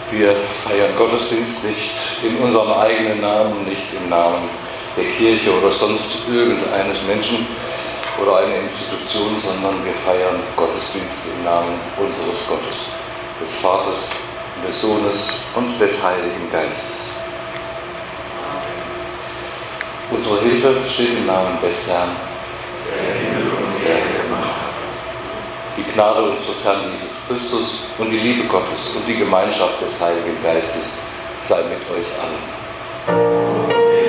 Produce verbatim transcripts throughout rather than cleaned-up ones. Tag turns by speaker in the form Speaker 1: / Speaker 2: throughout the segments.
Speaker 1: Wir feiern Gottesdienst nicht in unserem eigenen Namen, nicht im Namen der Kirche oder sonst irgendeines Menschen oder einer Institution, sondern wir feiern Gottesdienst im Namen unseres Gottes, des Vaters, des Sohnes und des Heiligen Geistes. Unsere Hilfe steht im Namen des Herrn, der Himmel und Erde gemacht hat. Die Gnade unseres Herrn Jesus Christus und die Liebe Gottes und die Gemeinschaft des Heiligen Geistes sei mit euch allen.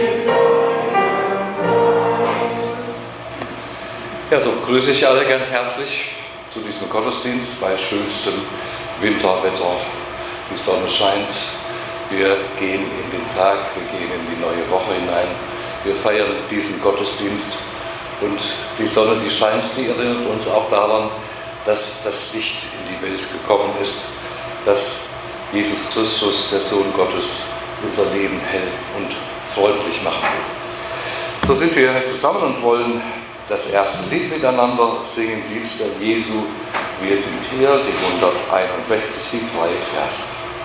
Speaker 1: Ja, so grüße ich alle ganz herzlich zu diesem Gottesdienst bei schönstem Winterwetter. Die Sonne scheint, wir gehen in den Tag, wir gehen in die neue Woche hinein. Wir feiern diesen Gottesdienst und die Sonne, die scheint, die erinnert uns auch daran, dass das Licht in die Welt gekommen ist, dass Jesus Christus, der Sohn Gottes, unser Leben hell und freundlich machen will. So sind wir zusammen und wollen das erste Lied miteinander singen, Liebster Jesu, wir sind hier, die hunderteinundsechzig, die zwei Verse.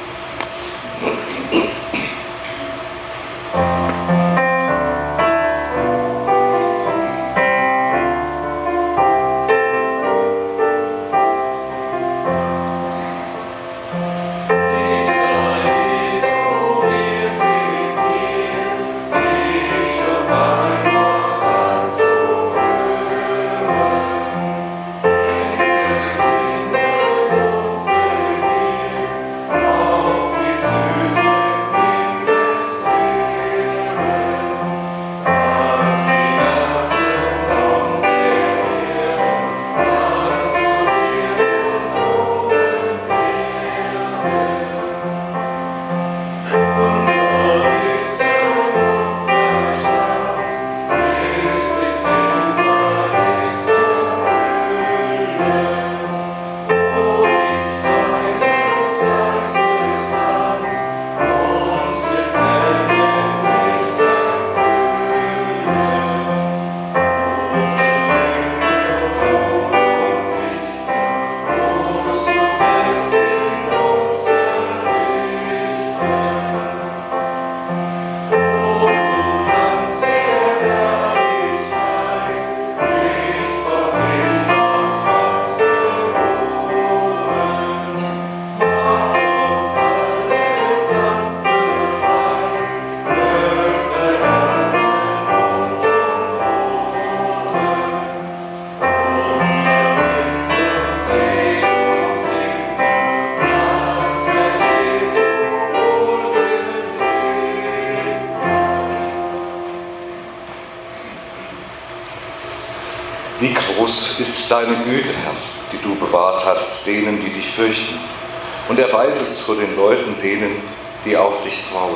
Speaker 2: Wie groß ist deine Güte, Herr, die du bewahrt hast, denen, die dich fürchten, und erweisest vor den Leuten, denen, die auf dich trauen.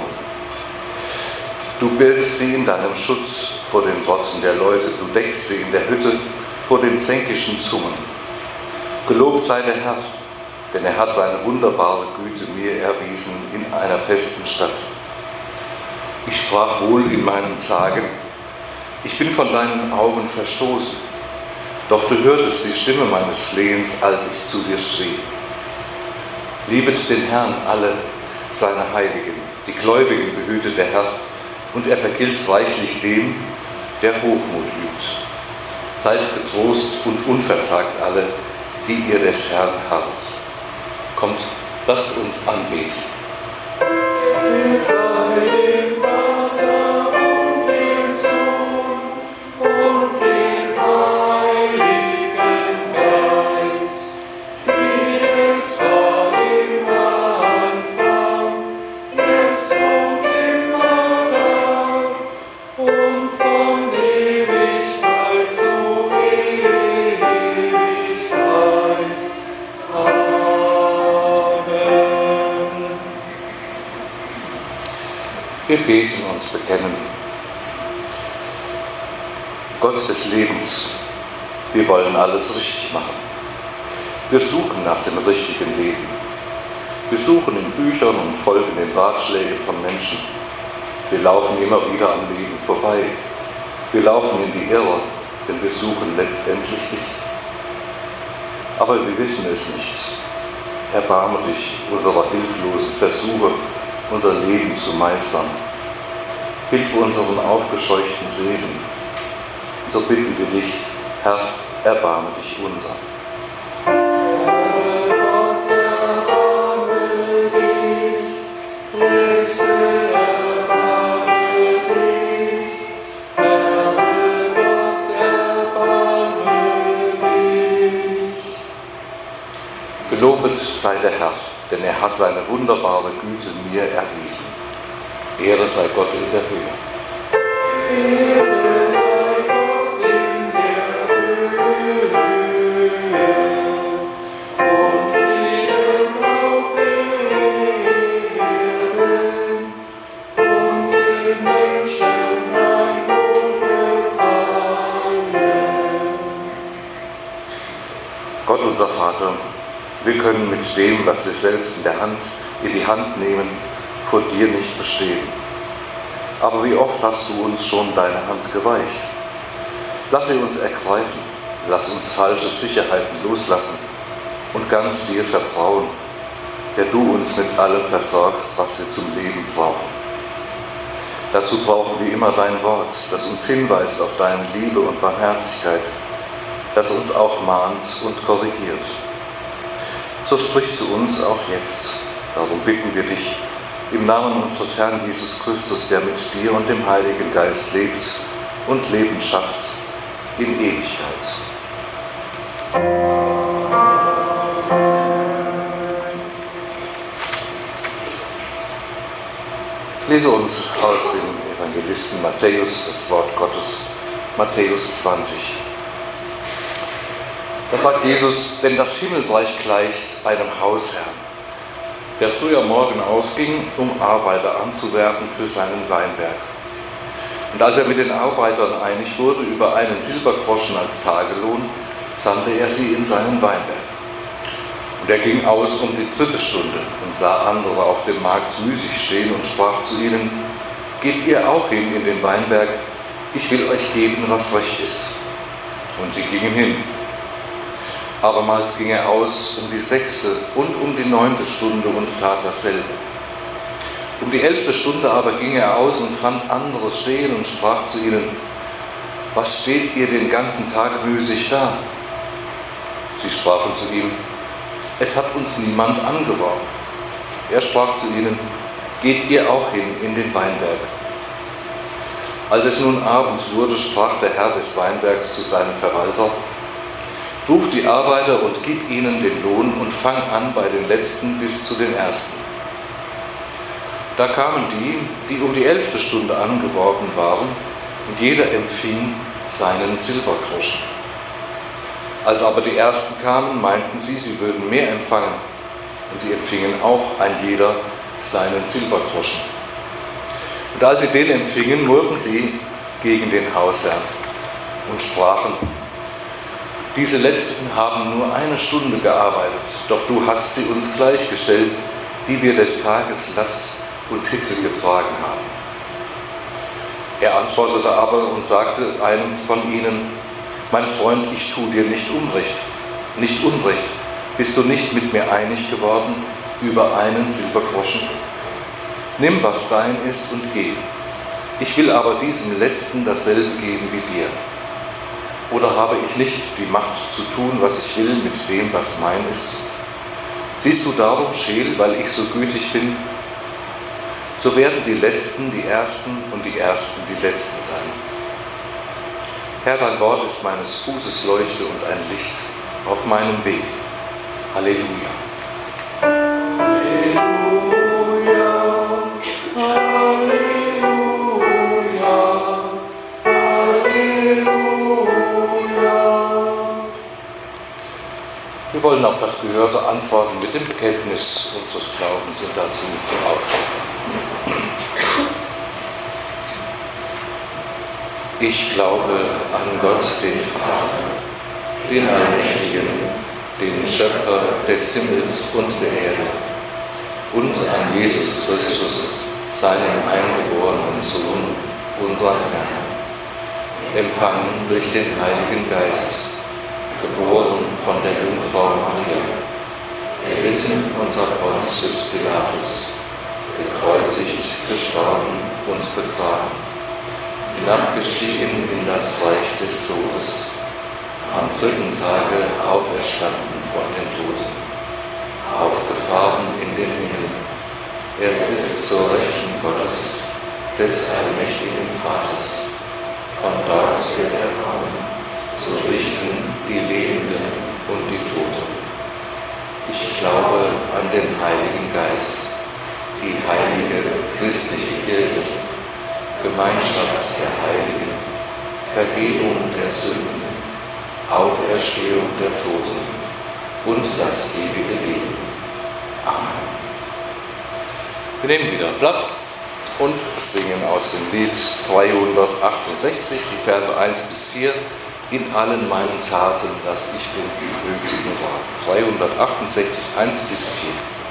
Speaker 2: Du bildest sie in deinem Schutz vor den Worten der Leute, du deckst sie in der Hütte vor den zänkischen Zungen. Gelobt sei der Herr, denn er hat seine wunderbare Güte mir erwiesen in einer festen Stadt. Ich sprach wohl in meinem Zagen, ich bin von deinen Augen verstoßen. Doch du hörtest die Stimme meines Flehens, als ich zu dir schrie. Liebet den Herrn alle seine Heiligen, die Gläubigen behütet der Herr, und er vergilt reichlich dem, der Hochmut übt. Seid getrost und unverzagt alle, die ihr des Herrn harrt. Kommt, lasst uns anbeten. Wir beten und bekennen. Gott des Lebens, wir wollen alles richtig machen. Wir suchen nach dem richtigen Leben. Wir suchen in Büchern und folgen den Ratschlägen von Menschen. Wir laufen immer wieder am Leben vorbei. Wir laufen in die Irre, denn wir suchen letztendlich dich. Aber wir wissen es nicht. erbarme dich unserer hilflosen Versuche, unser Leben zu meistern. Hilfe unseren aufgescheuchten Seelen. Und so bitten wir dich, Herr, erbarme dich unser. Gelobet sei der Herr, denn er hat seine wunderbare Güte mir erwiesen. Ehre sei Gott in der Höhe.
Speaker 3: Ehre sei Gott in der Höhe und Frieden auf Erden und den Menschen ein Wohlgefallen.
Speaker 2: Gott, unser Vater, wir können mit dem, was wir selbst in der Hand, in die Hand nehmen, vor dir nicht bestehen. Aber wie oft hast du uns schon deine Hand gereicht? Lass sie uns ergreifen, lass uns falsche Sicherheiten loslassen und ganz dir vertrauen, der du uns mit allem versorgst, was wir zum Leben brauchen. Dazu brauchen wir immer dein Wort, das uns hinweist auf deine Liebe und Barmherzigkeit, das uns auch mahnt und korrigiert. So sprich zu uns auch jetzt. Darum bitten wir dich, im Namen unseres Herrn Jesus Christus, der mit dir und dem Heiligen Geist lebt und Leben schafft in Ewigkeit. Ich lese uns aus dem Evangelisten Matthäus das Wort Gottes, Matthäus zwanzig. Da sagt Jesus, denn das Himmelreich gleicht einem Hausherrn, der früh am Morgen ausging, um Arbeiter anzuwerben für seinen Weinberg. Und als er mit den Arbeitern einig wurde über einen Silbergroschen als Tagelohn, sandte er sie in seinen Weinberg. Und er ging aus um die dritte Stunde und sah andere auf dem Markt müßig stehen und sprach zu ihnen, geht ihr auch hin in den Weinberg, ich will euch geben, was recht ist. Und sie gingen hin. Abermals ging er aus um die sechste und um die neunte Stunde und tat dasselbe. Um die elfte Stunde aber ging er aus und fand andere stehen und sprach zu ihnen, was steht ihr den ganzen Tag müßig da? Sie sprachen zu ihm, es hat uns niemand angeworben. Er sprach zu ihnen, geht ihr auch hin in den Weinberg. Als es nun Abend wurde, sprach der Herr des Weinbergs zu seinem Verwalter, ruf die Arbeiter und gib ihnen den Lohn und fang an bei den Letzten bis zu den Ersten. Da kamen die, die um die elfte Stunde angeworben waren, und jeder empfing seinen Silbergroschen. Als aber die Ersten kamen, meinten sie, sie würden mehr empfangen, und sie empfingen auch ein jeder seinen Silbergroschen. Und als sie den empfingen, murrten sie gegen den Hausherrn und sprachen, diese Letzten haben nur eine Stunde gearbeitet, doch du hast sie uns gleichgestellt, die wir des Tages Last und Hitze getragen haben. Er antwortete aber und sagte einem von ihnen, mein Freund, ich tue dir nicht Unrecht, nicht Unrecht, bist du nicht mit mir einig geworden über einen Silbergroschen? Nimm, was dein ist und geh. Ich will aber diesem Letzten dasselbe geben wie dir. Oder habe ich nicht die Macht zu tun, was ich will, mit dem, was mein ist? Siehst du darum scheel, weil ich so gütig bin? So werden die Letzten die Ersten und die Ersten die Letzten sein. Herr, dein Wort ist meines Fußes Leuchte und ein Licht auf meinem Weg. Halleluja. Wir wollen auf das Gehörte antworten mit dem Bekenntnis unseres Glaubens und dazu aufstehen. Ich glaube an Gott, den Vater, den Allmächtigen, den Schöpfer des Himmels und der Erde, und an Jesus Christus, seinen eingeborenen Sohn, unseren Herrn, empfangen durch den Heiligen Geist, geboren von der Jungfrau Maria, gelitten unter Pontius Pilatus, gekreuzigt, gestorben und begraben, hinabgestiegen in das Reich des Todes, am dritten Tage auferstanden von den Toten, aufgefahren in den Himmel. Er sitzt zur Rechten Gottes, des allmächtigen Vaters. Von dort wird er kommen, zu richten die Lebenden und die Toten. Ich glaube an den Heiligen Geist, die heilige christliche Kirche, Gemeinschaft der Heiligen, Vergebung der Sünden, Auferstehung der Toten und das ewige Leben. Amen.
Speaker 1: Wir nehmen wieder Platz und singen aus dem Lied dreihundertachtundsechzig, die Verse eins bis vier. In allen meinen Taten, dass ich den Höchsten war. dreihundertachtundsechzig, eins bis vier.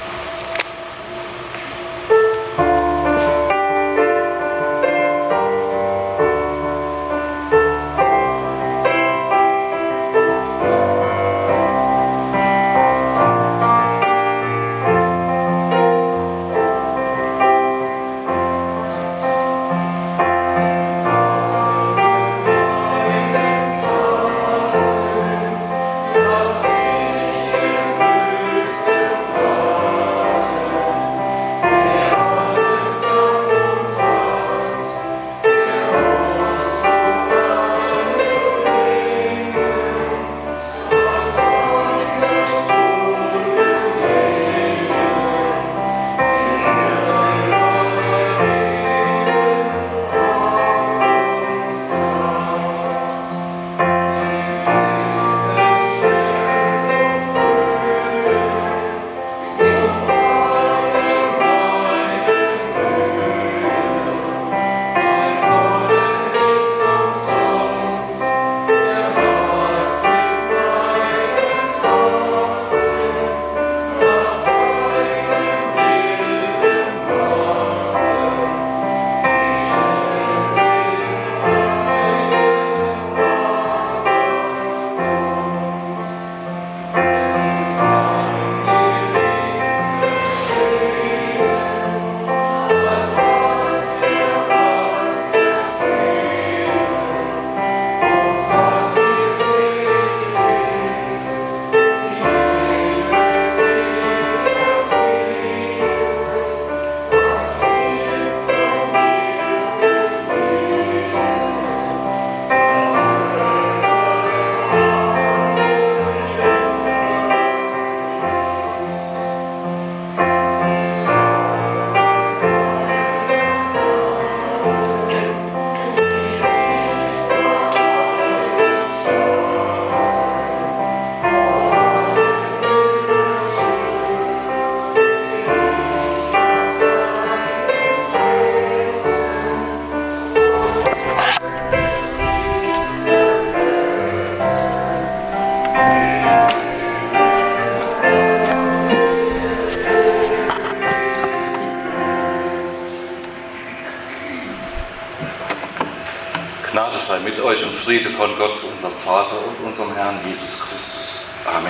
Speaker 1: Gnade sei mit euch und Friede von Gott, unserem Vater und unserem Herrn Jesus Christus. Amen.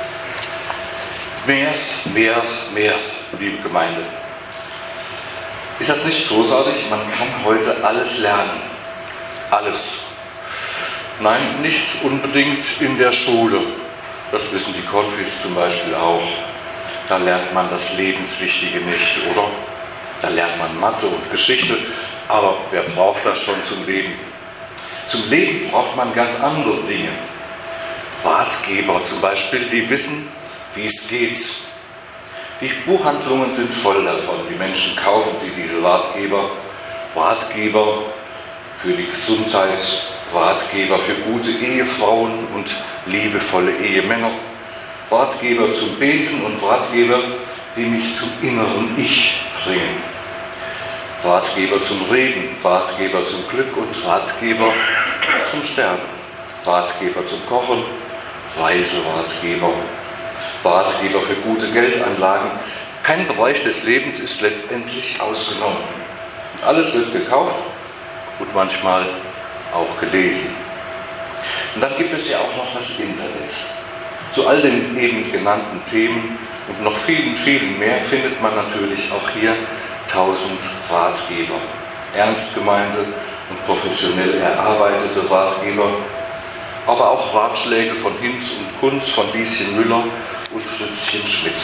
Speaker 1: Mehr, mehr, mehr, liebe Gemeinde. Ist das nicht großartig? Man kann heute alles lernen. Alles. Nein, nicht unbedingt in der Schule. Das wissen die Konfis zum Beispiel auch. Da lernt man das Lebenswichtige nicht, oder? Da lernt man Mathe und Geschichte. Aber wer braucht das schon zum Leben? Zum Leben braucht man ganz andere Dinge. Ratgeber zum Beispiel, die wissen, wie es geht. Die Buchhandlungen sind voll davon. Die Menschen kaufen sie, diese Ratgeber. Ratgeber für die Gesundheit, Ratgeber für gute Ehefrauen und liebevolle Ehemänner. Ratgeber zum Beten und Ratgeber, die mich zum inneren Ich bringen. Ratgeber zum Reden, Ratgeber zum Glück und Ratgeber zum Sterben. Ratgeber zum Kochen, Reiseratgeber, Ratgeber für gute Geldanlagen. Kein Bereich des Lebens ist letztendlich ausgenommen. Alles wird gekauft und manchmal auch gelesen. Und dann gibt es ja auch noch das Internet. Zu all den eben genannten Themen
Speaker 2: und noch vielen, vielen mehr findet man natürlich auch hier tausend Ratgeber. Ernst gemeinte und professionell erarbeitete Ratgeber, aber auch Ratschläge von Hinz und Kunz, von Lieschen Müller und Fritzchen Schmidt.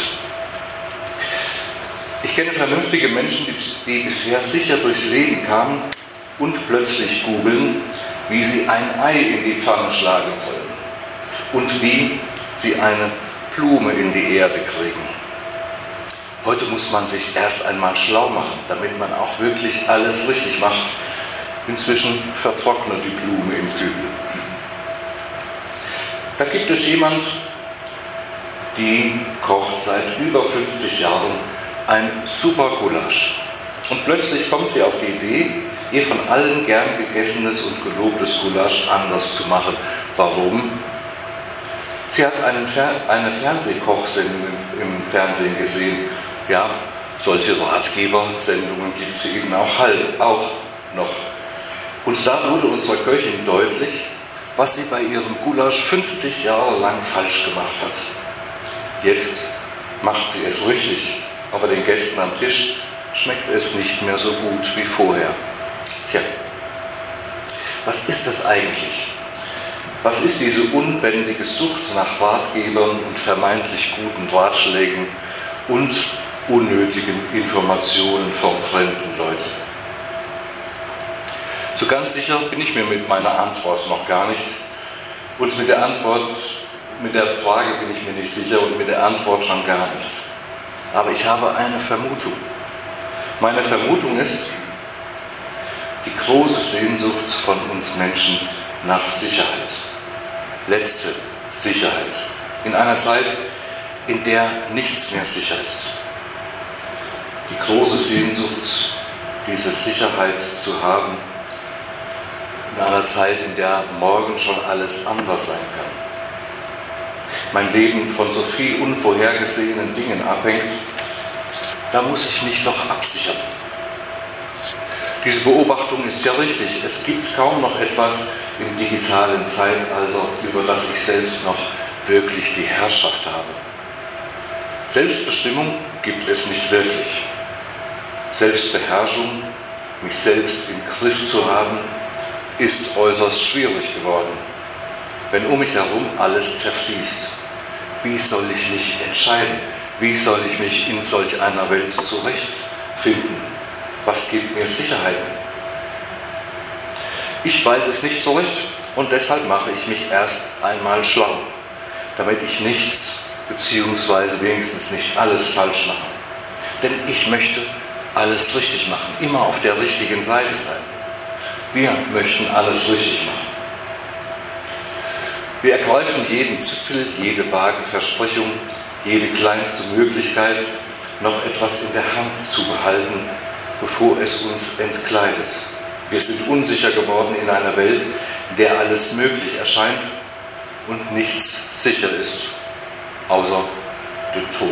Speaker 2: Ich kenne vernünftige Menschen, die, die bisher sicher durchs Leben kamen und plötzlich googeln, wie sie ein Ei in die Pfanne schlagen sollen und wie sie eine Blume in die Erde kriegen. Heute muss man sich erst einmal schlau machen, damit man auch wirklich alles richtig macht. Inzwischen vertrocknet die Blume im Kübel. Da gibt es jemand, die kocht seit über fünfzig Jahren ein super Gulasch. Und plötzlich kommt sie auf die Idee, ihr von allen gern gegessenes und gelobtes Gulasch anders zu machen. Warum? Sie hat einen Fer- eine Fernsehkochsendung im, im Fernsehen gesehen. Ja, solche Ratgebersendungen gibt es eben auch, halt, auch noch. Und da wurde unserer Köchin deutlich, was sie bei ihrem Gulasch fünfzig Jahre lang falsch gemacht hat. Jetzt macht sie es richtig, aber den Gästen am Tisch schmeckt es nicht mehr so gut wie vorher. Tja, was ist das eigentlich? Was ist diese unbändige Sucht nach Ratgebern und vermeintlich guten Ratschlägen und unnötigen Informationen von fremden Leuten? So ganz sicher bin ich mir mit meiner Antwort noch gar nicht. Und mit der Antwort, mit der Frage bin ich mir nicht sicher und mit der Antwort schon gar nicht. Aber ich habe eine Vermutung. Meine Vermutung ist, die große Sehnsucht von uns Menschen nach Sicherheit. Letzte Sicherheit. In einer Zeit, in der nichts mehr sicher ist. Die große Sehnsucht, diese Sicherheit zu haben, in einer Zeit, in der morgen schon alles anders sein kann. Mein Leben von so viel unvorhergesehenen Dingen abhängt, da muss ich mich doch absichern. Diese Beobachtung ist ja richtig. Es gibt kaum noch etwas im digitalen Zeitalter, über das ich selbst noch wirklich die Herrschaft habe. Selbstbestimmung gibt es nicht wirklich. Selbstbeherrschung, mich selbst im Griff zu haben, ist äußerst schwierig geworden, wenn um mich herum alles zerfließt. Wie soll ich mich entscheiden? Wie soll ich mich in solch einer Welt zurechtfinden? Was gibt mir Sicherheiten? Ich weiß es nicht so recht und deshalb mache ich mich erst einmal schlau, damit ich nichts beziehungsweise wenigstens nicht alles falsch mache. Denn ich möchte alles richtig machen, immer auf der richtigen Seite sein. Wir möchten alles richtig machen. Wir ergreifen jeden Zipfel, jede vage Versprechung, jede kleinste Möglichkeit, noch etwas in der Hand zu behalten, bevor es uns entkleidet. Wir sind unsicher geworden in einer Welt, in der alles möglich erscheint und nichts sicher ist, außer dem Tod.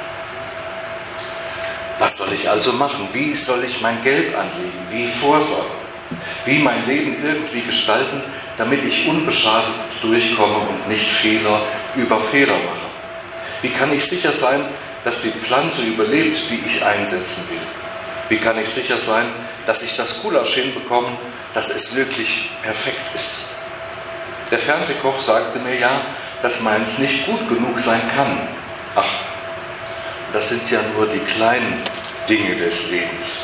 Speaker 2: Was soll ich also machen? Wie soll ich mein Geld anlegen? Wie vorsorgen? Wie mein Leben irgendwie gestalten, damit ich unbeschadet durchkomme und nicht Fehler über Fehler mache? Wie kann ich sicher sein, dass die Pflanze überlebt, die ich einsetzen will? Wie kann ich sicher sein, dass ich das Gulasch hinbekomme, dass es wirklich perfekt ist? Der Fernsehkoch sagte mir ja, dass meins nicht gut genug sein kann. Ach, das sind ja nur die kleinen Dinge des Lebens.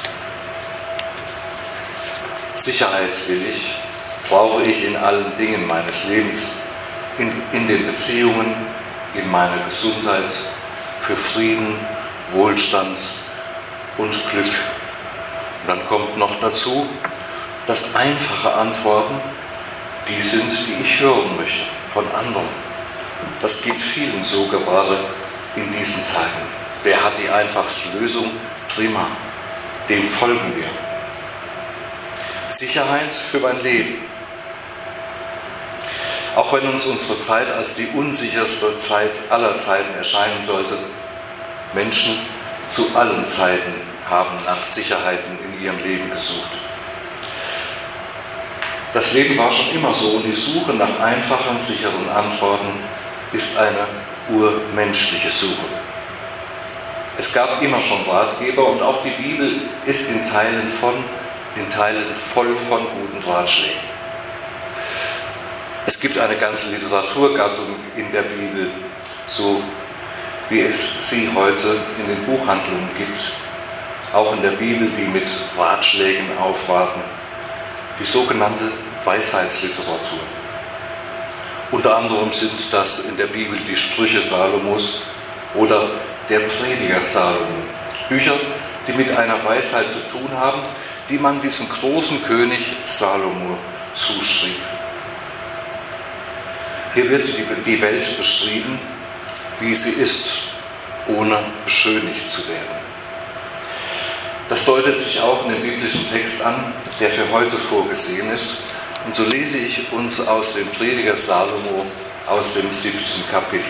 Speaker 2: Sicherheit will ich, brauche ich in allen Dingen meines Lebens, in, in den Beziehungen, in meiner Gesundheit, für Frieden, Wohlstand und Glück. Und dann kommt noch dazu, dass einfache Antworten die sind, die ich hören möchte von anderen. Das geht vielen so gerade in diesen Tagen. Wer hat die einfachste Lösung? Prima, dem folgen wir. Sicherheit für mein Leben. Auch wenn uns unsere Zeit als die unsicherste Zeit aller Zeiten erscheinen sollte, Menschen zu allen Zeiten haben nach Sicherheiten in ihrem Leben gesucht. Das Leben war schon immer so und die Suche nach einfachen, sicheren Antworten ist eine urmenschliche Suche. Es gab immer schon Ratgeber und auch die Bibel ist in Teilen, von, in Teilen voll von guten Ratschlägen. Es gibt eine ganze Literaturgattung in der Bibel, so wie es sie heute in den Buchhandlungen gibt, auch in der Bibel, die mit Ratschlägen aufwarten, die sogenannte Weisheitsliteratur. Unter anderem sind das in der Bibel die Sprüche Salomos oder der Prediger Salomo. Bücher, die mit einer Weisheit zu tun haben, die man diesem großen König Salomo zuschrieb. Hier wird die Welt beschrieben, wie sie ist, ohne beschönigt zu werden. Das deutet sich auch in dem biblischen Text an, der für heute vorgesehen ist. Und so lese ich uns aus dem Prediger Salomo aus dem siebten Kapitel.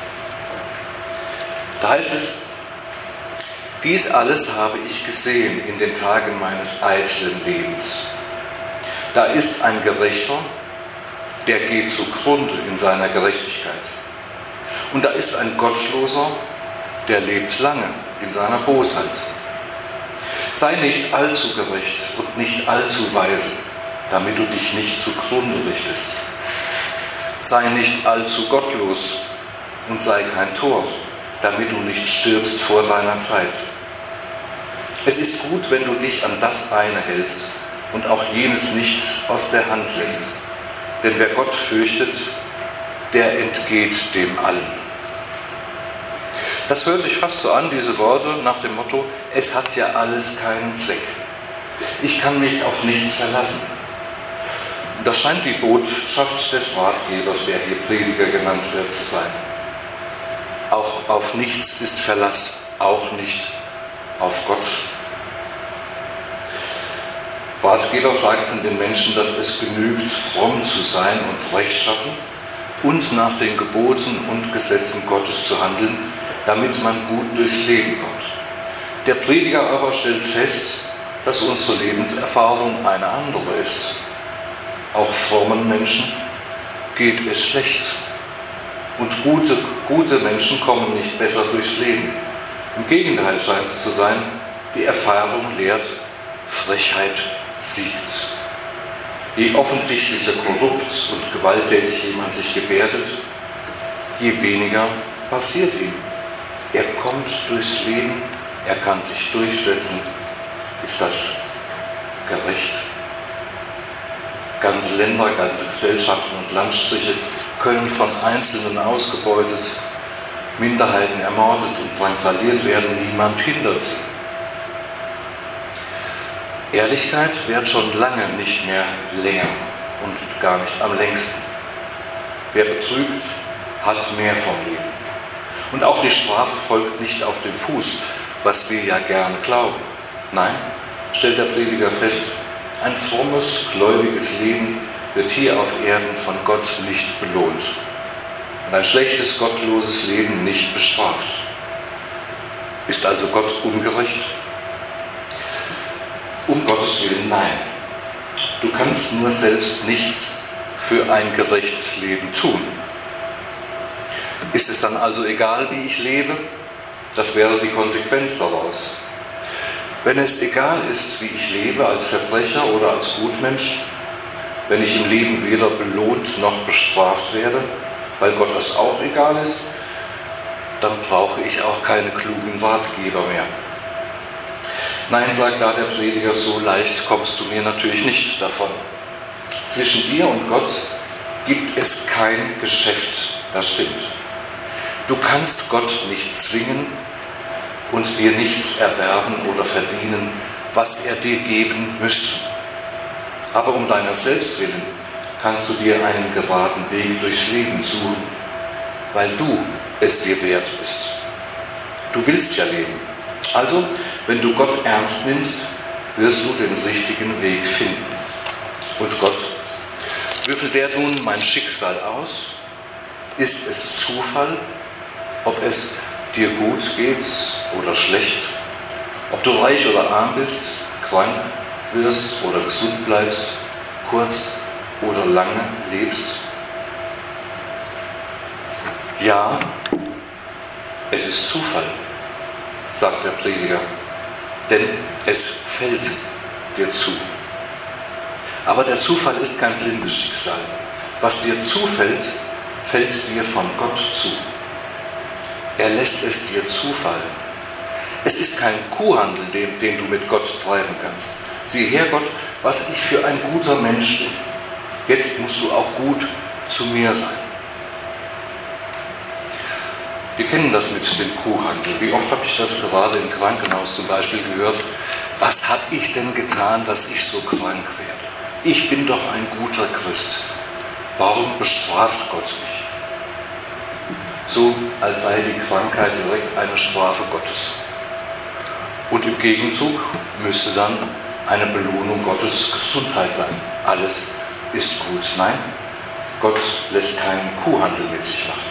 Speaker 2: Da heißt es: Dies alles habe ich gesehen in den Tagen meines eitlen Lebens. Da ist ein Gerechter, der geht zugrunde in seiner Gerechtigkeit. Und da ist ein Gottloser, der lebt lange in seiner Bosheit. Sei nicht allzu gerecht und nicht allzu weise, damit du dich nicht zugrunde richtest. Sei nicht allzu gottlos und sei kein Tor, damit du nicht stirbst vor deiner Zeit. Es ist gut, wenn du dich an das eine hältst und auch jenes nicht aus der Hand lässt. Denn wer Gott fürchtet, der entgeht dem allen. Das hört sich fast so an, diese Worte, nach dem Motto: Es hat ja alles keinen Zweck. Ich kann mich auf nichts verlassen. Das scheint die Botschaft des Ratgebers, der hier Prediger genannt wird, zu sein. Auch auf nichts ist Verlass, auch nicht auf Gott. Ratgeber sagten den Menschen, dass es genügt, fromm zu sein und rechtschaffen und nach den Geboten und Gesetzen Gottes zu handeln, damit man gut durchs Leben kommt. Der Prediger aber stellt fest, dass unsere Lebenserfahrung eine andere ist. Auch frommen Menschen geht es schlecht. Und gute, gute Menschen kommen nicht besser durchs Leben. Im Gegenteil scheint es zu sein, die Erfahrung lehrt, Frechheit siegt. Je offensichtlicher korrupt und gewalttätig jemand sich gebärdet, je weniger passiert ihm. Er kommt durchs Leben, er kann sich durchsetzen. Ist das gerecht? Ganze Länder, ganze Gesellschaften und Landstriche können von Einzelnen ausgebeutet, Minderheiten ermordet und drangsaliert werden. Niemand hindert sie. Ehrlichkeit währt schon lange nicht mehr länger und gar nicht am längsten. Wer betrügt, hat mehr vom Leben. Und auch die Strafe folgt nicht auf dem Fuß, was wir ja gerne glauben. Nein, stellt der Prediger fest, ein frommes, gläubiges Leben wird hier auf Erden von Gott nicht belohnt und ein schlechtes, gottloses Leben nicht bestraft. Ist also Gott ungerecht? Um Gottes Willen, nein. Du kannst nur selbst nichts für ein gerechtes Leben tun. Ist es dann also egal, wie ich lebe? Das wäre die Konsequenz daraus. Wenn es egal ist, wie ich lebe, als Verbrecher oder als Gutmensch, wenn ich im Leben weder belohnt noch bestraft werde, weil Gott das auch egal ist, dann brauche ich auch keine klugen Ratgeber mehr. Nein, sagt da der Prediger, so leicht kommst du mir natürlich nicht davon. Zwischen dir und Gott gibt es kein Geschäft, das stimmt. Du kannst Gott nicht zwingen und dir nichts erwerben oder verdienen, was er dir geben müsste. Aber um deiner selbst willen kannst du dir einen geraden Weg durchs Leben suchen, weil du es dir wert bist. Du willst ja leben. Also, wenn du Gott ernst nimmst, wirst du den richtigen Weg finden. Und Gott, würfelt der nun mein Schicksal aus? Ist es Zufall, ob es dir gut geht oder schlecht, ob du reich oder arm bist, krank wirst oder gesund bleibst, kurz oder lange lebst? Ja, es ist Zufall. sagt der Prediger, denn es fällt dir zu. Aber der Zufall ist kein blindes Schicksal. Was dir zufällt, fällt dir von Gott zu. Er lässt es dir zufallen. Es ist kein Kuhhandel, den, den du mit Gott treiben kannst. Sieh her, Gott, was ich für ein guter Mensch bin. Jetzt musst du auch gut zu mir sein. Wir kennen das mit dem Kuhhandel. Wie oft habe ich das gerade im Krankenhaus zum Beispiel gehört? Was habe ich denn getan, dass ich so krank werde? Ich bin doch ein guter Christ. Warum bestraft Gott mich? So, als sei die Krankheit direkt eine Strafe Gottes. Und im Gegenzug müsste dann eine Belohnung Gottes Gesundheit sein. Alles ist gut. Nein, Gott lässt keinen Kuhhandel mit sich machen.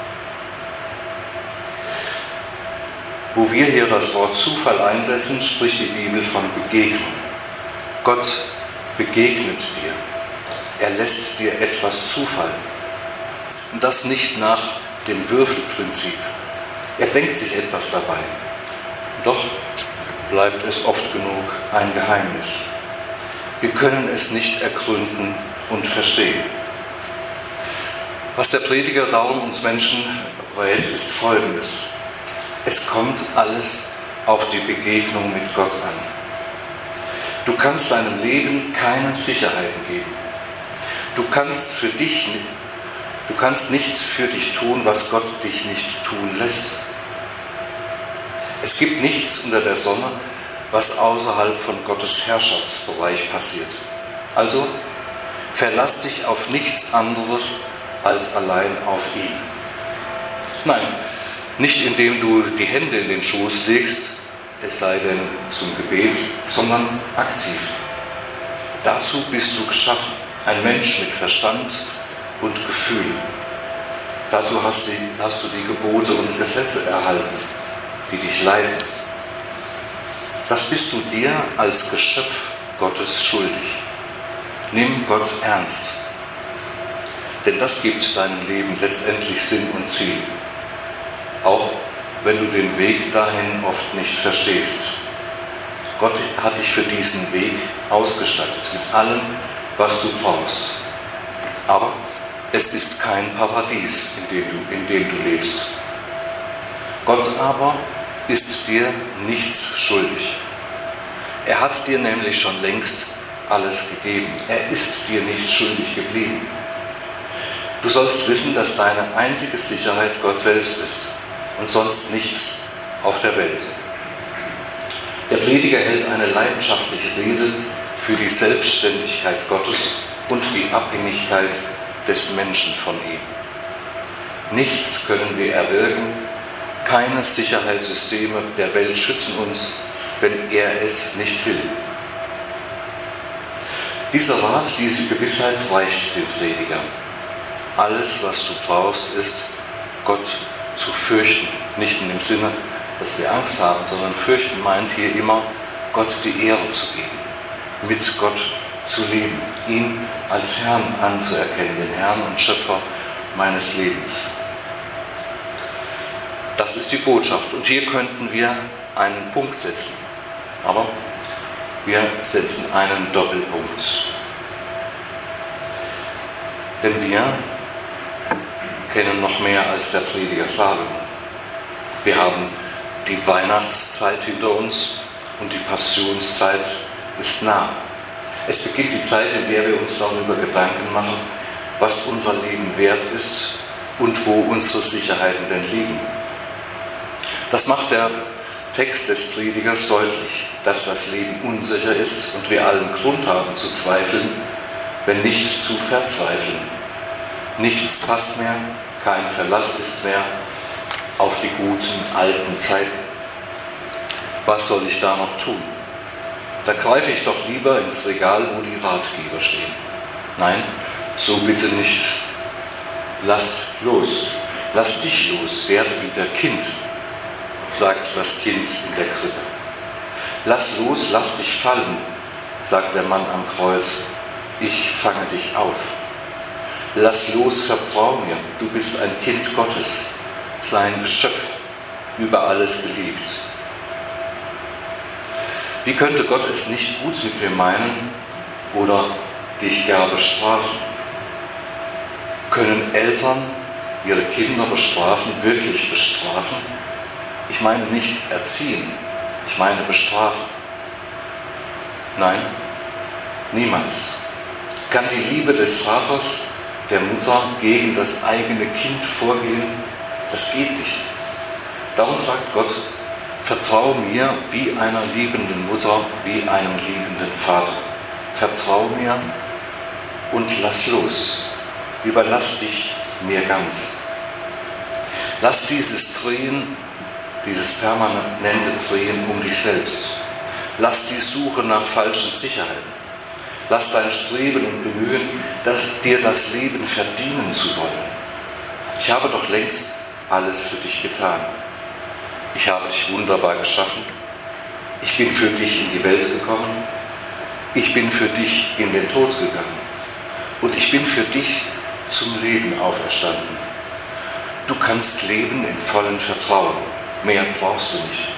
Speaker 2: Wo wir hier das Wort Zufall einsetzen, spricht die Bibel von Begegnung. Gott begegnet dir. Er lässt dir etwas zufallen. Und das nicht nach dem Würfelprinzip. Er denkt sich etwas dabei. Doch bleibt es oft genug ein Geheimnis. Wir können es nicht ergründen und verstehen. Was der Prediger darum uns Menschen rät, ist Folgendes. Es kommt alles auf die Begegnung mit Gott an. Du kannst deinem Leben keine Sicherheiten geben. Du kannst für dich, du kannst nichts für dich tun, was Gott dich nicht tun lässt. Es gibt nichts unter der Sonne, was außerhalb von Gottes Herrschaftsbereich passiert. Also verlass dich auf nichts anderes als allein auf ihn. Nein, nicht indem du die Hände in den Schoß legst, es sei denn zum Gebet, sondern aktiv. Dazu bist du geschaffen, ein Mensch mit Verstand und Gefühl. Dazu hast, die, hast du die Gebote und Gesetze erhalten, die dich leiten. Das bist du dir als Geschöpf Gottes schuldig. Nimm Gott ernst, denn das gibt deinem Leben letztendlich Sinn und Ziel. Auch wenn du den Weg dahin oft nicht verstehst. Gott hat dich für diesen Weg ausgestattet mit allem, was du brauchst. Aber es ist kein Paradies, in dem du, in dem du lebst. Gott aber ist dir nichts schuldig. Er hat dir nämlich schon längst alles gegeben. Er ist dir nicht schuldig geblieben. Du sollst wissen, dass deine einzige Sicherheit Gott selbst ist und sonst nichts auf der Welt. Der Prediger hält eine leidenschaftliche Rede für die Selbstständigkeit Gottes und die Abhängigkeit des Menschen von ihm. Nichts können wir erwirken, keine Sicherheitssysteme der Welt schützen uns, wenn er es nicht will. Dieser Rat, diese Gewissheit reicht dem Prediger. Alles, was du brauchst, ist, Gott zu fürchten. Nicht in dem Sinne, dass wir Angst haben, sondern fürchten meint hier immer, Gott die Ehre zu geben, mit Gott zu leben, ihn als Herrn anzuerkennen, den Herrn und Schöpfer meines Lebens. Das ist die Botschaft. Und hier könnten wir einen Punkt setzen. Aber wir setzen einen Doppelpunkt. Denn wir kennen noch mehr als der Prediger Salomo. Wir haben die Weihnachtszeit hinter uns und die Passionszeit ist nah. Es beginnt die Zeit, in der wir uns darüber Gedanken machen, was unser Leben wert ist und wo unsere Sicherheiten denn liegen. Das macht der Text des Predigers deutlich, dass das Leben unsicher ist und wir allen Grund haben zu zweifeln, wenn nicht zu verzweifeln. Nichts passt mehr, kein Verlass ist mehr auf die guten alten Zeiten. Was soll ich da noch tun? Da greife ich doch lieber ins Regal, wo die Ratgeber stehen. Nein, so bitte nicht. Lass los, lass dich los, werde wieder Kind, sagt das Kind in der Krippe. Lass los, lass dich fallen, sagt der Mann am Kreuz. Ich fange dich auf. Lass los, vertrau mir, du bist ein Kind Gottes, sein Geschöpf, über alles geliebt. Wie könnte Gott es nicht gut mit mir meinen oder dich gar bestrafen? Können Eltern ihre Kinder bestrafen, wirklich bestrafen? Ich meine nicht erziehen, ich meine bestrafen. Nein, niemals. Kann die Liebe des Vaters, der Mutter gegen das eigene Kind vorgehen? Das geht nicht. Darum sagt Gott, vertraue mir wie einer liebenden Mutter, wie einem liebenden Vater. Vertraue mir und lass los. Überlass dich mir ganz. Lass dieses Drehen, dieses permanente Drehen um dich selbst. Lass die Suche nach falschen Sicherheiten. Lass dein Streben und Bemühen, das, dir das Leben verdienen zu wollen. Ich habe doch längst alles für dich getan. Ich habe dich wunderbar geschaffen. Ich bin für dich in die Welt gekommen. Ich bin für dich in den Tod gegangen. Und ich bin für dich zum Leben auferstanden. Du kannst leben in vollem Vertrauen. Mehr brauchst du nicht.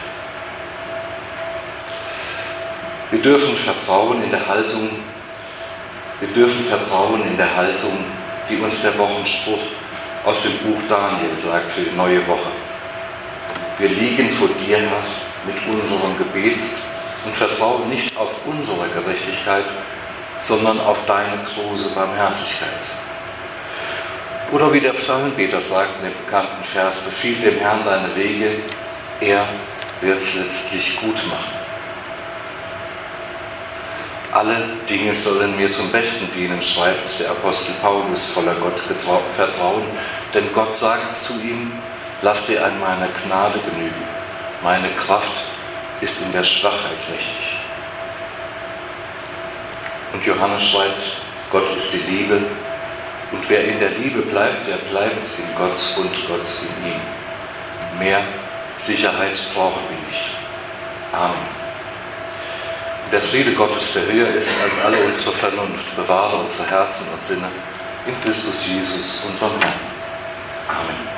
Speaker 2: Wir dürfen vertrauen in der Haltung, wir dürfen vertrauen in der Haltung, die uns der Wochenspruch aus dem Buch Daniel sagt für die neue Woche. Wir liegen vor dir, Herr, mit unserem Gebet und vertrauen nicht auf unsere Gerechtigkeit, sondern auf deine große Barmherzigkeit. Oder wie der Psalmbeter sagt in dem bekannten Vers, befiehl dem Herrn deine Wege, er wird es letztlich gut machen. Alle Dinge sollen mir zum Besten dienen, schreibt der Apostel Paulus voller Gottvertrauen, denn Gott sagt zu ihm, lass dir an meiner Gnade genügen, meine Kraft ist in der Schwachheit mächtig. Und Johannes schreibt, Gott ist die Liebe, und wer in der Liebe bleibt, der bleibt in Gott und Gott in ihm. Mehr Sicherheit brauchen wir nicht. Amen. Der Friede Gottes, der höher ist als alle unsere Vernunft, bewahre unsere Herzen und Sinne in Christus Jesus, unserem Herrn. Amen.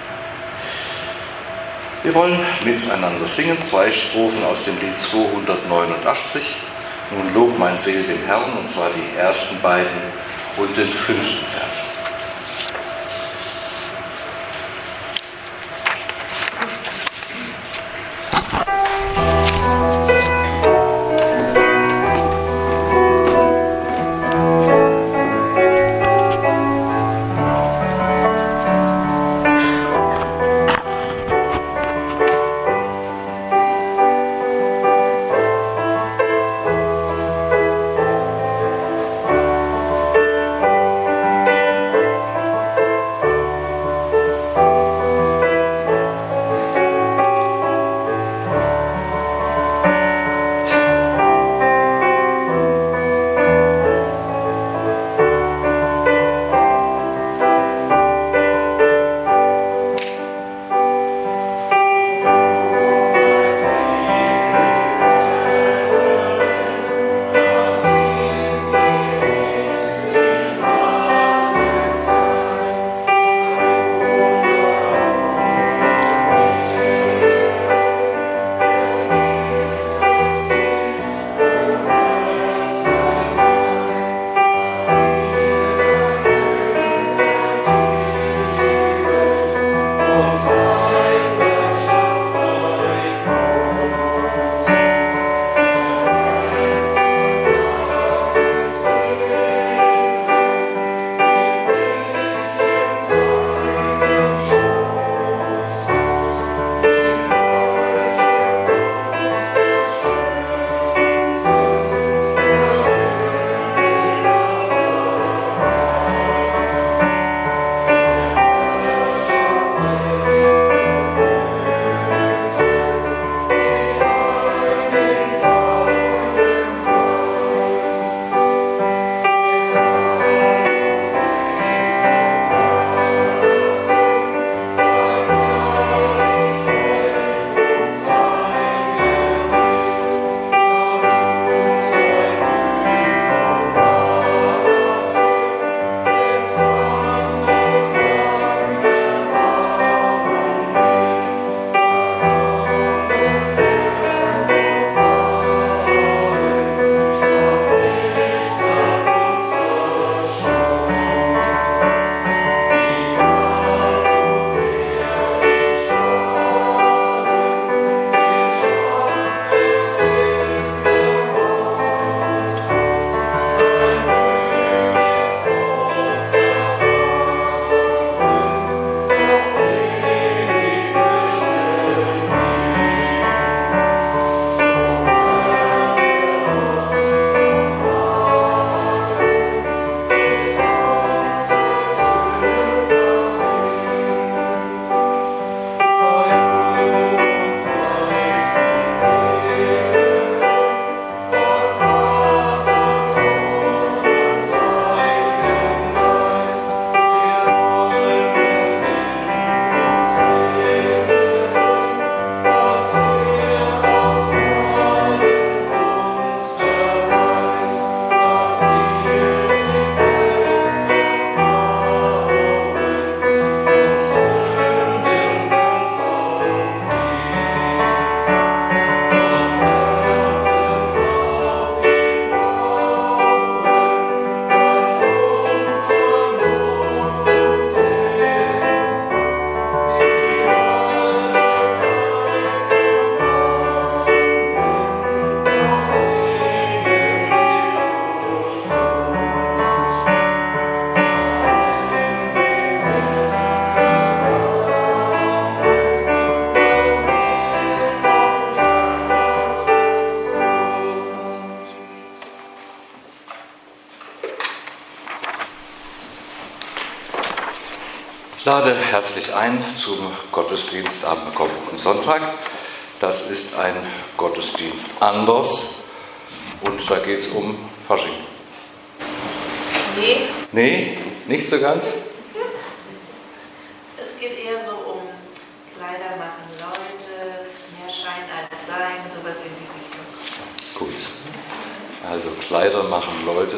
Speaker 2: Wir wollen miteinander singen, zwei Strophen aus dem Lied zweihundertneunundachtzig. Nun lob mein Seel den Herrn, und zwar die ersten beiden und den fünften Vers.
Speaker 3: Amen.
Speaker 2: Ich lade herzlich ein zum Gottesdienst am kommenden Sonntag. Das ist ein Gottesdienst anders und da geht es um Fasching.
Speaker 4: Nee.
Speaker 2: Nee, nicht so ganz?
Speaker 4: Es geht eher so um Kleider machen Leute, mehr Schein als Sein, sowas in die Richtung.
Speaker 2: Gut. Also Kleider machen Leute.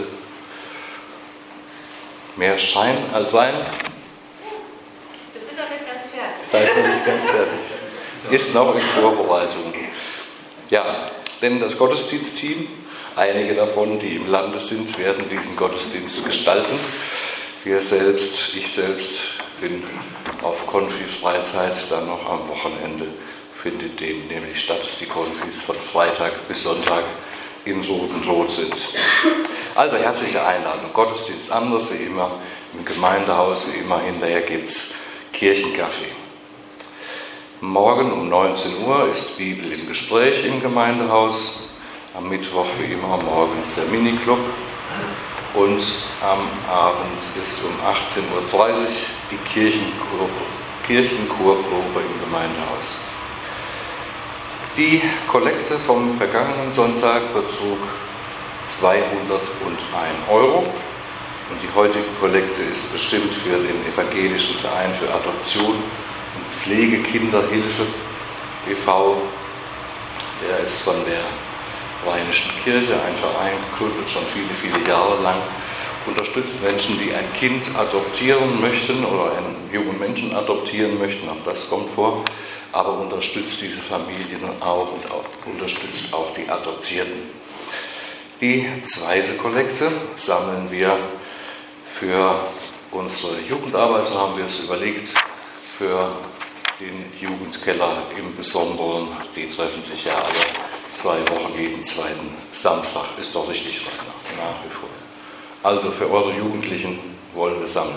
Speaker 2: Mehr Schein als Sein.
Speaker 4: Wir sind noch nicht ganz fertig.
Speaker 2: Seid noch nicht ganz fertig. Ist noch in Vorbereitung. Ja, denn das Gottesdienstteam, einige davon, die im Lande sind, werden diesen Gottesdienst gestalten. Wir selbst, ich selbst bin auf Konfis Freizeit, dann noch am Wochenende findet dem nämlich statt, dass die Konfis von Freitag bis Sonntag in Rotenrot sind. Also herzliche Einladung. Gottesdienst anders wie immer im Gemeindehaus, wie immer hinterher gibt es Kirchenkaffee. Morgen um neunzehn Uhr ist Bibel im Gespräch im Gemeindehaus. Am Mittwoch wie immer morgens der Miniclub. Und am Abend ist um achtzehn Uhr dreißig die Kirchenchor, Kirchenchorprobe im Gemeindehaus. Die Kollekte vom vergangenen Sonntag betrug zweihunderteins Euro und die heutige Kollekte ist bestimmt für den Evangelischen Verein für Adoption und Pflegekinderhilfe e V Der ist von der Rheinischen Kirche, ein Verein gegründet, schon viele, viele Jahre lang, unterstützt Menschen, die ein Kind adoptieren möchten oder einen jungen Menschen adoptieren möchten, auch das kommt vor, aber unterstützt diese Familien auch und auch, unterstützt auch die Adoptierten. Die zweite Kollekte sammeln wir für unsere Jugendarbeit, so haben wir es überlegt, für den Jugendkeller im Besonderen. Die treffen sich ja alle zwei Wochen, jeden zweiten Samstag, ist doch richtig nach wie vor. Also für eure Jugendlichen wollen wir sammeln.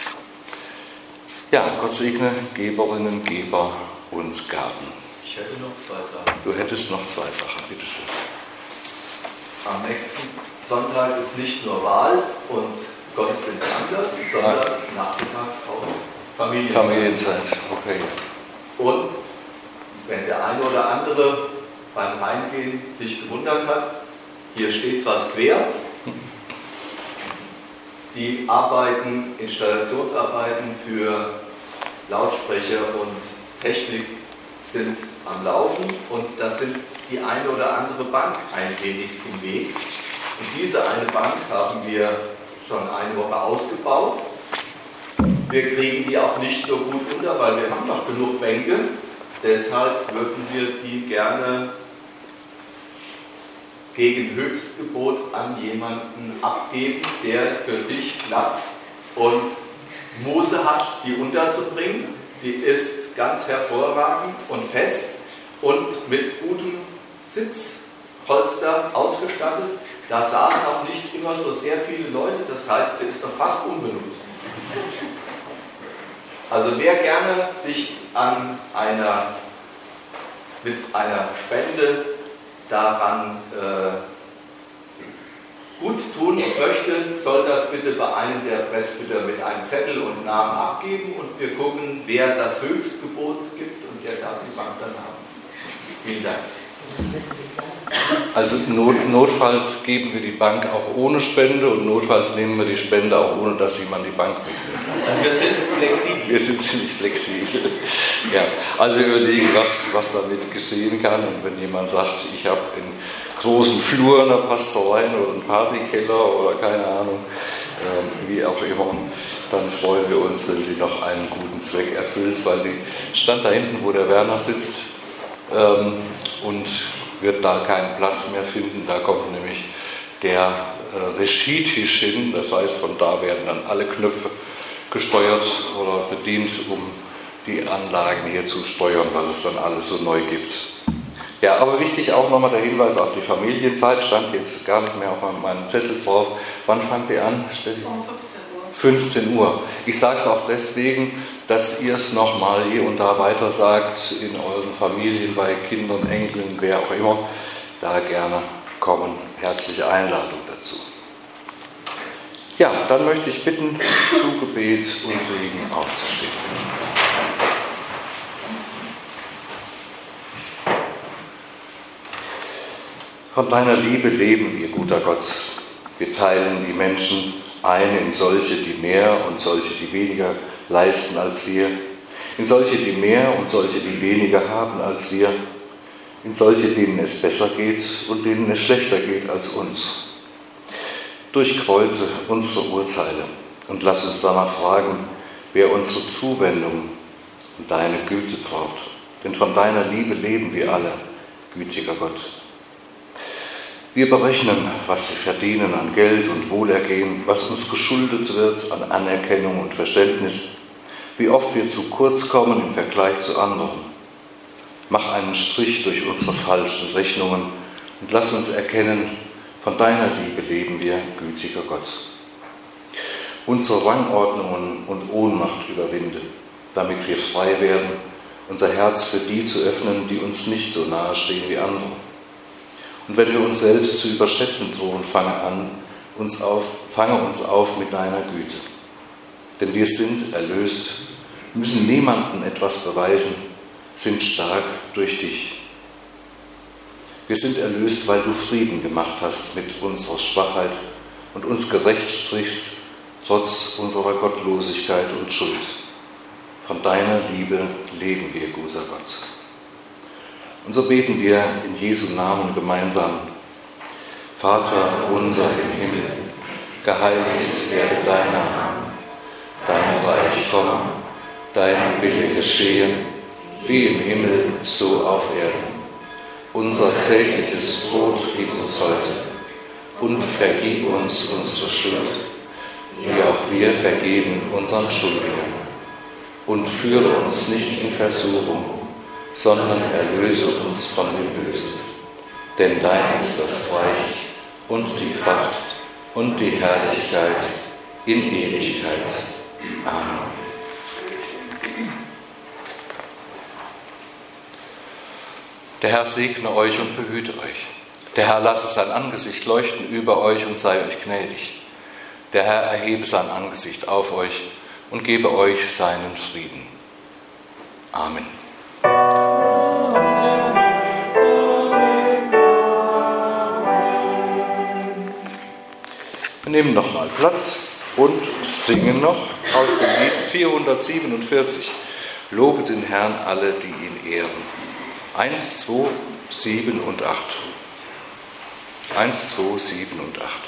Speaker 2: Ja, Gott segne Geberinnen, Geber und Gaben.
Speaker 5: Ich hätte noch zwei Sachen.
Speaker 2: Du hättest noch zwei Sachen, bitteschön.
Speaker 5: Am nächsten Sonntag ist nicht nur Wahl und Gottesdienst anders, sondern nachmittags auch Familienzeit.
Speaker 2: Familienzeit, okay.
Speaker 5: Und wenn der eine oder andere beim Heimgehen sich gewundert hat, hier steht was quer. Die Arbeiten, Installationsarbeiten für Lautsprecher und Technik sind am Laufen und das sind die eine oder andere Bank ein wenig im Weg. Und diese eine Bank haben wir schon eine Woche ausgebaut. Wir kriegen die auch nicht so gut unter, weil wir haben noch genug Bänke. Deshalb würden wir die gerne gegen Höchstgebot an jemanden abgeben, der für sich Platz und Muße hat, die unterzubringen. Die ist ganz hervorragend und fest und mit gutem Sitzpolster ausgestattet. Da saßen auch nicht immer so sehr viele Leute, das heißt, sie ist noch fast unbenutzt. Also wer gerne sich an einer, mit einer Spende daran äh, gut tun möchte, soll das bitte bei einem der Presbyter mit einem Zettel und Namen abgeben und wir gucken, wer das Höchstgebot gibt und der darf die Bank dann haben. Vielen Dank.
Speaker 2: Also not, notfalls geben wir die Bank auch ohne Spende und notfalls nehmen wir die Spende auch ohne, dass jemand die Bank mitnimmt.
Speaker 5: Wir sind flexibel.
Speaker 2: Wir sind ziemlich flexibel. Ja, also wir überlegen, was, was damit geschehen kann. Und wenn jemand sagt, ich habe einen großen Flur in der Pasterei oder einen Partykeller oder keine Ahnung, äh, wie auch immer, dann freuen wir uns, wenn sie noch einen guten Zweck erfüllt, weil die stand da hinten, wo der Werner sitzt, ähm, und wird da keinen Platz mehr finden. Da kommt nämlich der äh, Regietisch hin, das heißt, von da werden dann alle Knöpfe gesteuert oder bedient, um die Anlagen hier zu steuern, was es dann alles so neu gibt. Ja, aber wichtig auch nochmal der Hinweis auf die Familienzeit, stand jetzt gar nicht mehr auf meinem Zettel drauf. Wann fangt ihr an?
Speaker 4: Um fünfzehn Uhr.
Speaker 2: fünfzehn Uhr. Ich sage es auch deswegen, dass ihr es nochmal hier und da weiter sagt, in euren Familien, bei Kindern, Enkeln, wer auch immer, da gerne kommen. Herzliche Einladung dazu. Ja, dann möchte ich bitten, zu Gebet und Segen aufzustehen. Von deiner Liebe leben wir, guter Gott. Wir teilen die Menschen ein in solche, die mehr und solche, die weniger leisten als wir, in solche, die mehr und solche, die weniger haben als wir, in solche, denen es besser geht und denen es schlechter geht als uns. Durchkreuze unsere Urteile und lass uns danach fragen, wer unsere Zuwendung und deine Güte braucht. Denn von deiner Liebe leben wir alle, gütiger Gott. Wir berechnen, was wir verdienen an Geld und Wohlergehen, was uns geschuldet wird an Anerkennung und Verständnis, wie oft wir zu kurz kommen im Vergleich zu anderen. Mach einen Strich durch unsere falschen Rechnungen und lass uns erkennen, von deiner Liebe leben wir, gütiger Gott. Unsere Rangordnungen und Ohnmacht überwinde, damit wir frei werden, unser Herz für die zu öffnen, die uns nicht so nahe stehen wie andere. Und wenn wir uns selbst zu überschätzen drohen, fange an, uns auf, fange uns auf mit deiner Güte. Denn wir sind erlöst, müssen niemandem etwas beweisen, sind stark durch dich. Wir sind erlöst, weil du Frieden gemacht hast mit unserer Schwachheit und uns gerecht sprichst, trotz unserer Gottlosigkeit und Schuld. Von deiner Liebe leben wir, guter Gott. Und so beten wir in Jesu Namen gemeinsam. Vater unser im Himmel, geheiligt werde dein Name. Dein Reich komme, dein Wille geschehe, wie im Himmel, so auf Erden. Unser tägliches Brot gib uns heute und vergib uns unsere Schuld, wie auch wir vergeben unseren Schuldigern. Und führe uns nicht in Versuchung, sondern erlöse uns von dem Bösen. Denn dein ist das Reich und die Kraft und die Herrlichkeit in Ewigkeit. Amen. Der Herr segne euch und behüte euch. Der Herr lasse sein Angesicht leuchten über euch und sei euch gnädig. Der Herr erhebe sein Angesicht auf euch und gebe euch seinen Frieden. Amen. Wir nehmen nochmal Platz und singen noch aus dem Lied vierhundertsiebenundvierzig. Lobet den Herrn alle, die ihn ehren. Eins, zwei, sieben und acht. Eins, zwei, sieben und acht.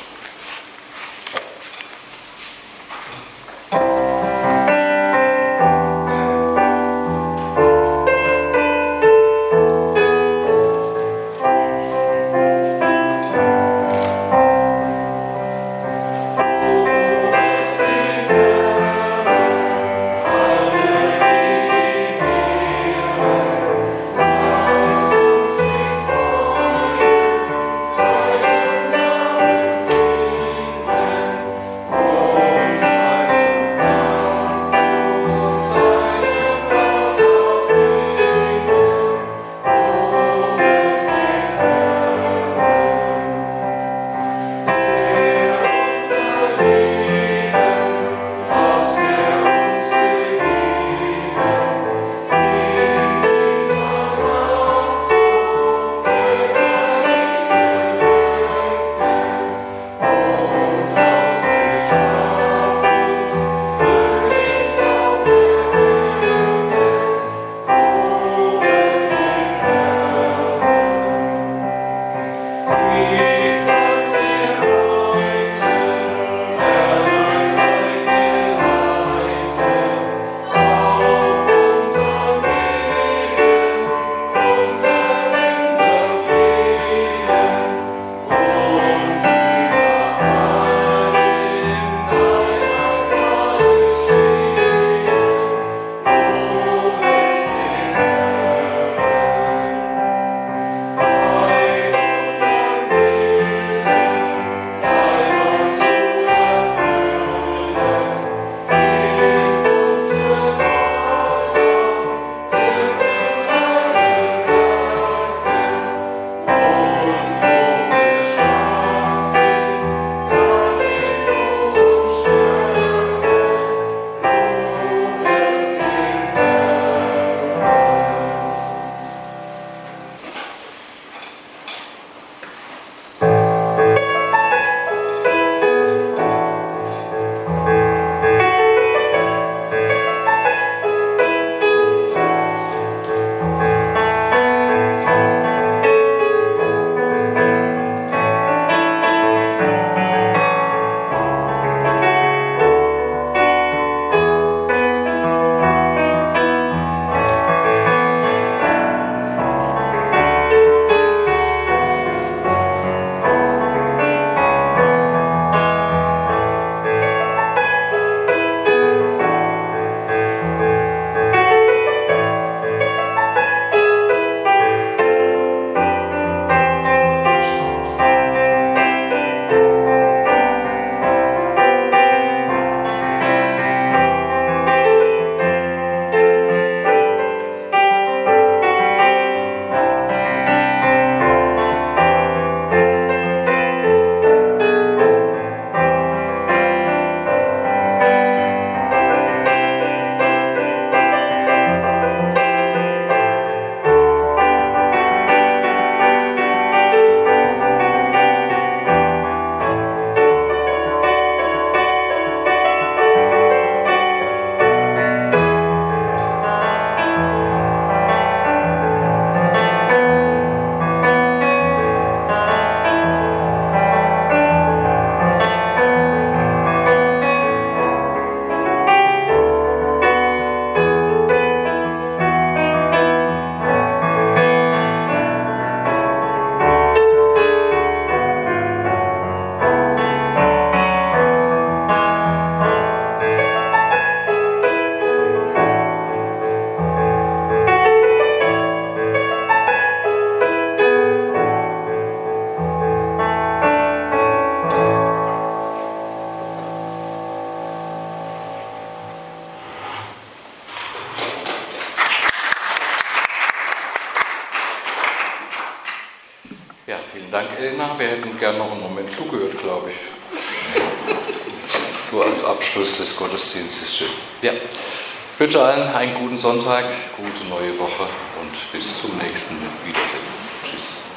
Speaker 3: Thank
Speaker 1: Ja, vielen Dank, Elna. Wir hätten gerne noch einen Moment zugehört, glaube ich. So als Abschluss des Gottesdienstes schön. Ja, ich wünsche allen einen guten Sonntag, gute neue Woche und bis zum nächsten Wiedersehen. Tschüss.